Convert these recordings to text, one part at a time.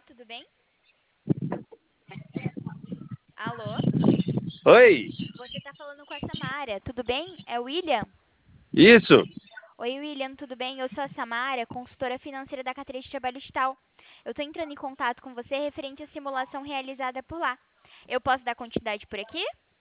tudo bem? Alô? Oi, Você tá falando com a Samara, tudo bem? É o William? isso, Oi, William, tudo bem? Eu sou a Samara, consultora financeira da carteira de trabalho digital. Eu tô entrando em contato com você referente à simulação realizada por lá. Eu posso dar continuidade por aqui?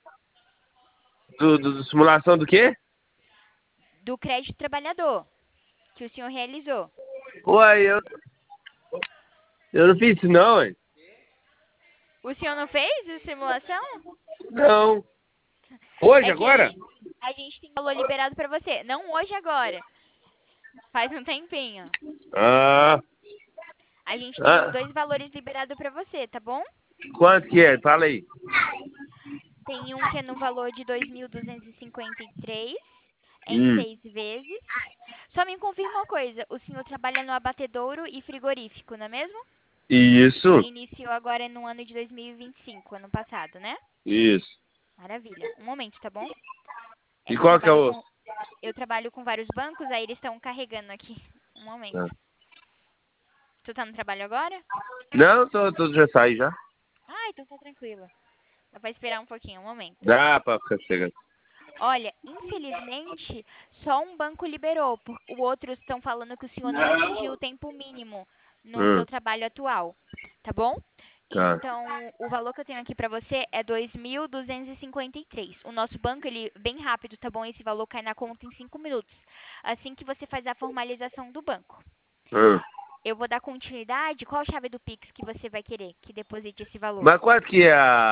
do simulação do quê? Do crédito trabalhador, que o senhor realizou. Uai, eu não fiz isso não, ué. O senhor não fez a simulação? Não. Hoje, É que agora? a gente tem valor liberado pra você. Não hoje, agora. Faz um tempinho. Ah, A gente tem os ah, dois valores liberados pra você, tá bom? quanto que é? Fala aí. Tem um que é no valor de 2.253 em Hum, 6 vezes. Só me confirma uma coisa, o senhor trabalha no abatedouro e frigorífico, não é mesmo? isso, E iniciou agora no ano de 2025, ano passado, né? isso. Maravilha. Um momento, tá bom? É E que qual que é o... eu trabalho com vários bancos, aí eles estão carregando aqui. Um momento. Ah. Tu tá no trabalho agora? Não, tô já saí já. Ah, então tá tranquila. Dá pra esperar um pouquinho, um momento. Dá pra ficar chegando. Olha, infelizmente, só um banco liberou. O outros estão falando que o senhor não atingiu o tempo mínimo no seu Hum, trabalho atual, tá bom? tá. Então, o valor que eu tenho aqui para você é 2.253. O nosso banco, ele é bem rápido, tá bom? Esse valor cai na conta em 5 minutos, assim que você faz a formalização do banco. Hum. Eu vou dar continuidade. Qual a chave do Pix que você vai querer que deposite esse valor? Mas quanto que é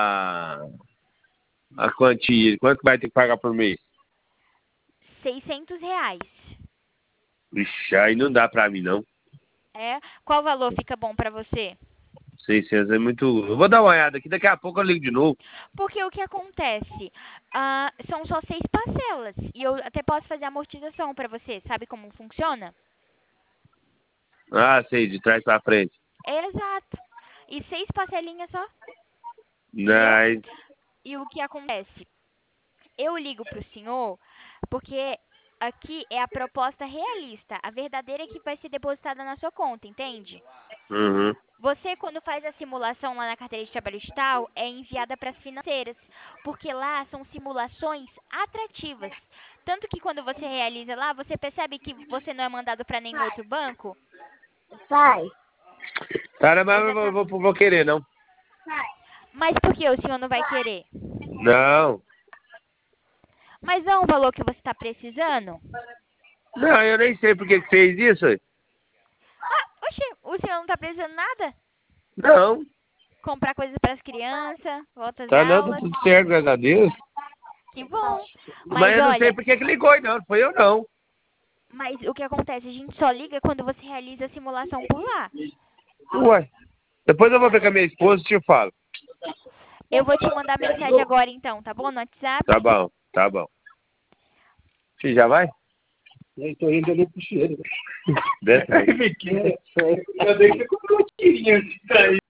a quantia? Quanto que vai ter que pagar por mês? R$ 600. Ixi, aí não dá pra mim não. É? Qual valor fica bom para você? 600 é muito... Eu vou dar uma olhada aqui, daqui a pouco eu ligo de novo. Porque o que acontece? São só 6 parcelas. E eu até posso fazer amortização para você. Sabe como funciona? Ah, sei, de trás pra frente. Exato. E 6 parcelinhas só, entendeu? Mas, E o que acontece? Eu ligo pro senhor porque aqui é a proposta realista, a verdadeira que vai ser depositada na sua conta, entende? uhum. Você, quando faz a simulação lá na carteira de trabalho digital, é enviada para as financeiras, porque lá são simulações atrativas. Tanto que quando você realiza lá, você percebe que você não é mandado para nenhum outro banco? Pai, Cara, mas eu Exatamente. vou querer, não. Mas por que o senhor não vai querer? Não. Mas não é um valor que você está precisando? Não, eu nem sei por que fez isso. Ué. Ah, oxê, o senhor não está precisando nada? Não. Comprar coisas para as crianças, volta às Tá não, tá aulas? tudo certo, graças a Deus. Que bom. Mas Mas eu não sei olha, por que ligou aí, não. Não foi eu, não. mas o que acontece? A gente só liga quando você realiza a simulação por lá. Ué. Depois eu vou ver com a minha esposa e te falo. Eu vou te mandar mensagem agora então, tá bom? No Tá WhatsApp? bom, tá bom. Você já vai? eu tô indo ali pro cheiro. Desce aí. Eu dei que comprou um tirinho disso aí.